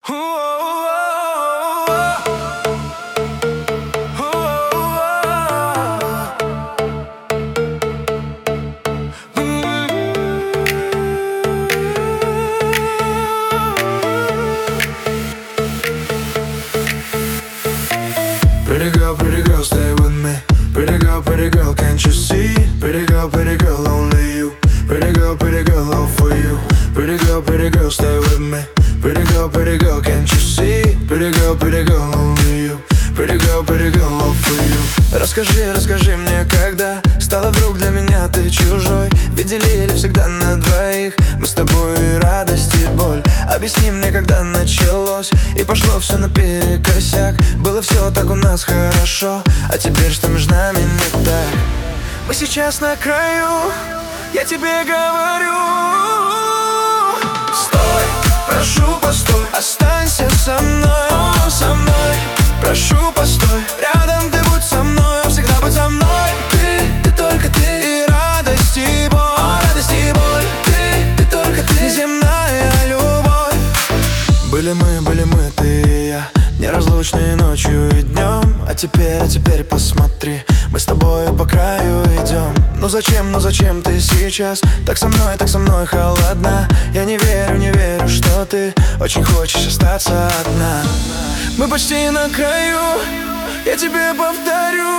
Pretty girl, stay with me. Pretty girl, can't you see? Pretty girl, only you. Pretty girl, all for you. Pretty girl, stay with me. Pretty girl, can't you see? Pretty girl, only you. Pretty girl, all for you. Расскажи мне, когда стала вдруг для меня ты чужой? Ведь делили всегда на двоих мы с тобой радость и боль. Объясни мне, когда началось и пошло все наперекосяк. Было все так у нас хорошо, а теперь что между нами не так? Мы сейчас на краю, я тебе говорю. Стой, прошу, постой, останься со мной, со мной. Прошу, постой, рядом ты будь со мной, всегда будь со мной. Ты только ты, и радость, и боль, ты только ты, неземная любовь. Были мы, ты и я, неразлучные ночью и днем. А теперь посмотри, мы с тобой по краю идем. Ну зачем ты сейчас так со мной холодна? Я не верю, что ты очень хочешь остаться одна. Мы почти на краю, я тебе повторю.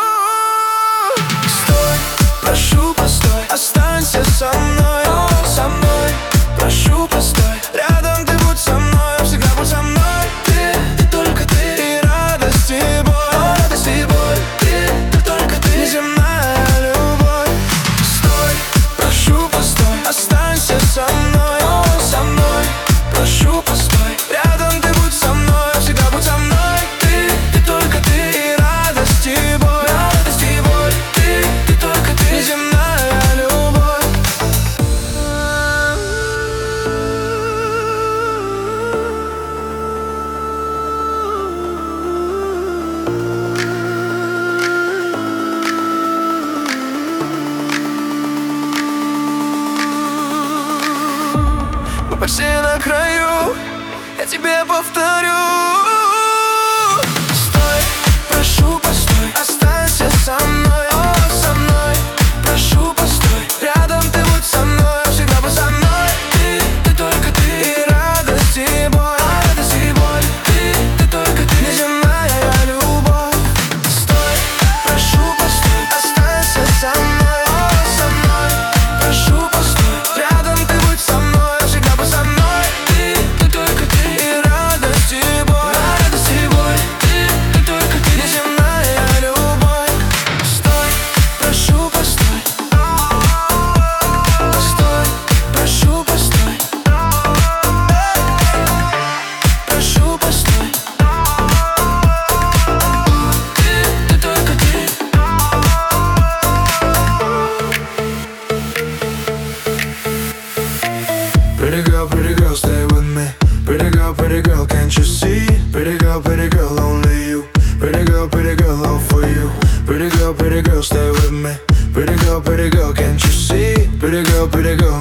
Стой, прошу, постой, останься со мной, со мной. Прошу, постой, рядом ты будь со мной, всегда будь со мной. Ты только ты, и радость, и боль, ты только ты, неземная любовь. Стой, прошу, постой, останься со мной, со мной. Прошу, постой, рядом ты будь со мной, всегда будь со мной. Ты только ты, и радость, и боль, ты только ты, неземная любовь. Мы почти на краю, я тебе повторю. Стой, прошу, постой, останься со мной, со мной. Прошу, постой, рядом ты будь со мной, всегда будь со мной. Ты только ты, и радость, и боль, ты только ты, неземная любовь. Стой, прошу, постой, останься со мной, со мной. Прошу, постой, рядом ты будь со мной, всегда будь со мной. Ты только ты, и радость, и боль, ты только ты, неземная любовь. Стой, прошу, постой. Стой, прошу, постой. Прошу, постой. Ты только ты. Pretty girl, stay with me. Pretty girl, can't you see? Pretty girl, only you. Pretty girl, all for you. Pretty girl, stay with me. Pretty girl, can't you see? Pretty girl,